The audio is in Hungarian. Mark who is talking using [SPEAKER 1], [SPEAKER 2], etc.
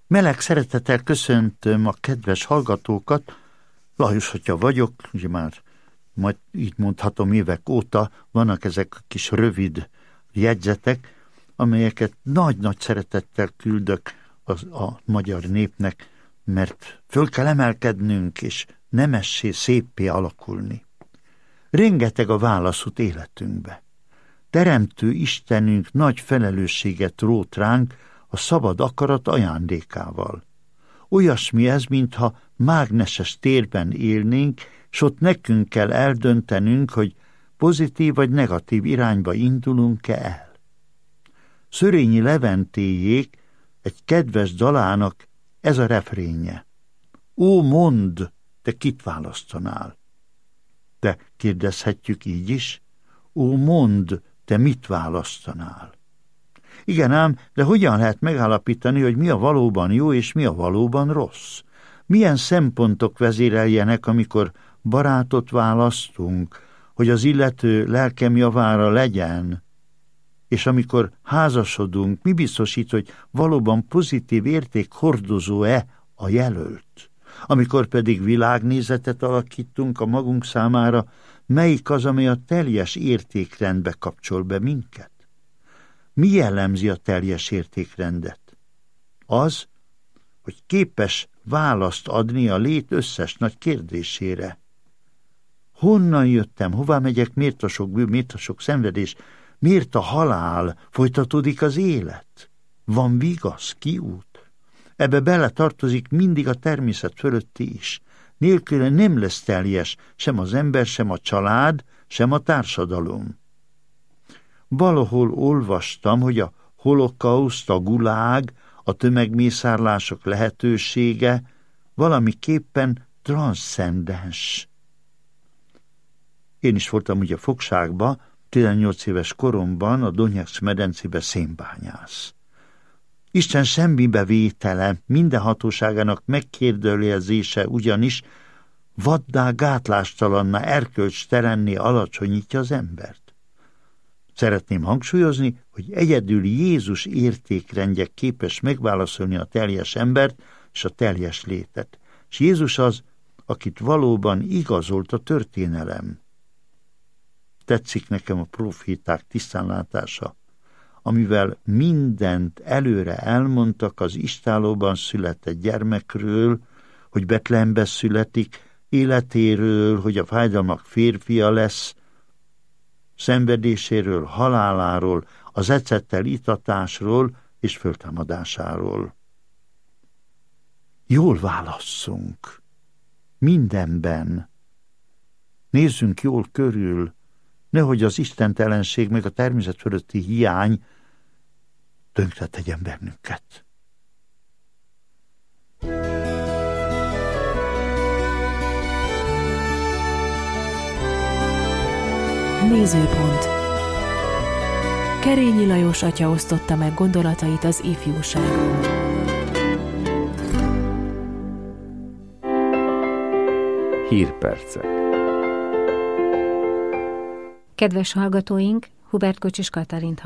[SPEAKER 1] Meleg szeretettel köszöntöm a kedves hallgatókat. Lajos atya vagyok, ugye már majd így mondhatom évek óta vannak ezek a kis rövid jegyzetek, amelyeket nagy-nagy szeretettel küldök a magyar népnek, mert föl kell emelkednünk, és nemessé, széppé alakulni. Rengeteg a válaszút életünkbe. Teremtő Istenünk nagy felelősséget rót ránk a szabad akarat ajándékával. Olyasmi ez, mintha mágneses térben élnénk, s ott nekünk kell eldöntenünk, hogy pozitív vagy negatív irányba indulunk-e el. Szörényi Leventéjék egy kedves dalának ez a refrénje. Ó, mondd, te kit választanál? De kérdezhetjük így is, ó, mondd, te mit választanál? Igen ám, de hogyan lehet megállapítani, hogy mi a valóban jó és mi a valóban rossz? Milyen szempontok vezéreljenek, amikor barátot választunk, hogy az illető lelkem javára legyen? És amikor házasodunk, mi biztosít, hogy valóban pozitív érték hordozó-e a jelölt? Amikor pedig világnézetet alakítunk a magunk számára, melyik az, amely a teljes értékrendbe kapcsol be minket? Mi jellemzi a teljes értékrendet? Az, hogy képes választ adni a lét összes nagy kérdésére. Honnan jöttem, hová megyek, miért a sok bűn, miért a sok szenvedés, miért a halál, folytatódik az élet? Van vigasz, kiút? Ebbe bele tartozik mindig a természet fölötti is. Nélküle nem lesz teljes sem az ember, sem a család, sem a társadalom. Valahol olvastam, hogy a holokauszt, a gulág, a tömegmészárlások lehetősége valamiképpen transzcendens. Én is voltam ugye fogságba, 18 éves koromban a Donetsz medencébe szénbányász. Isten semmibe vétele, minden hatóságának megkérdőjelezése ugyanis vaddá, gátlástalanná, erkölcstelenné alacsonyítja az embert. Szeretném hangsúlyozni, hogy egyedül Jézus értékrendje képes megválaszolni a teljes embert és a teljes létet. És Jézus az, akit valóban igazolt a történelem. Tetszik nekem a proféták tisztánlátása, amivel mindent előre elmondtak az istállóban született gyermekről, hogy Betlehembe születik, életéről, hogy a fájdalmak férfia lesz, szenvedéséről, haláláról, az ecettel itatásról és föltámadásáról. Jól válasszunk, mindenben. Nézzünk jól körül, nehogy az istentelenség meg a természet fölötti hiány tönkre tegyen bennünket.
[SPEAKER 2] Nézőpont. Kerényi Lajos atya osztotta meg gondolatait az ifjúságról.
[SPEAKER 3] Hírpercek.
[SPEAKER 4] Kedves hallgatóink, Hubert Kocsis Katalint